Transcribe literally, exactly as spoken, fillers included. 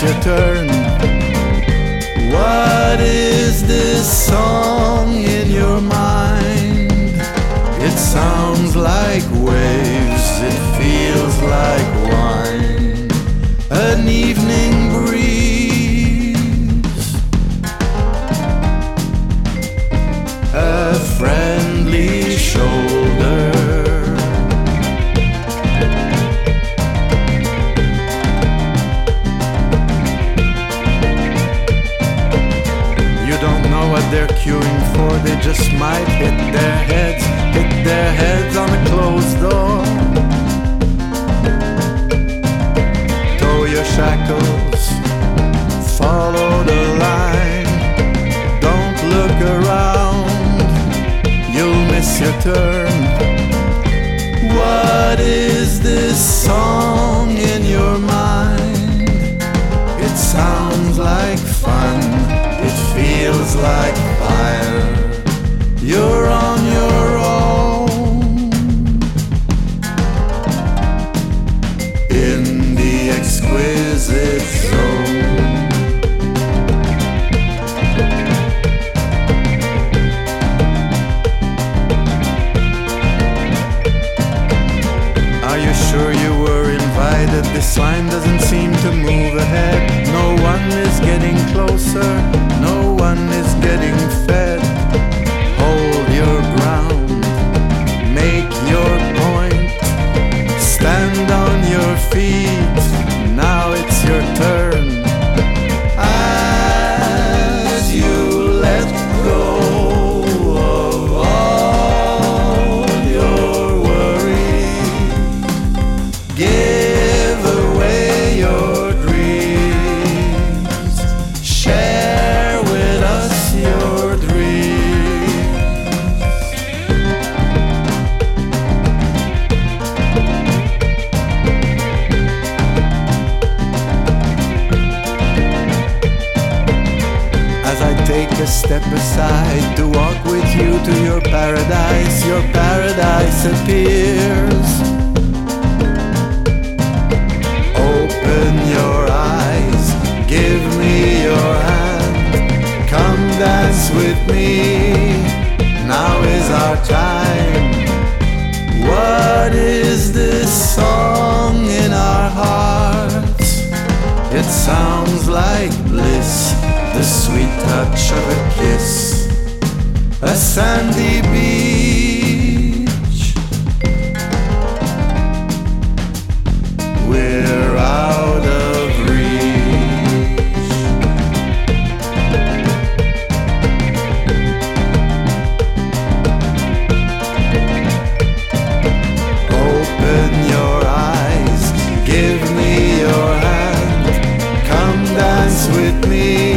your turn. What is this song in your mind? It sounds like waves, it feels like wine, an evening breeze, a friendly shoulder. What they're queuing for, they just might hit their heads, hit their heads on a closed door. Tow your shackles, follow the line, don't look around, you'll miss your turn. What is this song in your mind? It sounds like fun, it feels like fire. You're on your own in the exquisite zone. Are you sure you were invited? This line doesn't seem to move ahead. No one is getting closer, no one is getting fed. Hold your ground, make your point, stand on your feet, now it's your turn. As you let go of all your worries, give away your dreams, share with us your dreams. As I take a step aside to walk with you to your paradise, your paradise appears. Open your eyes, give me your hand, come dance with me, now is our time. What is this song in our hearts? It sounds like bliss, the sweet touch of a kiss, a sandy beach. We're out of reach. Open your eyes, give me your hand, come dance with me.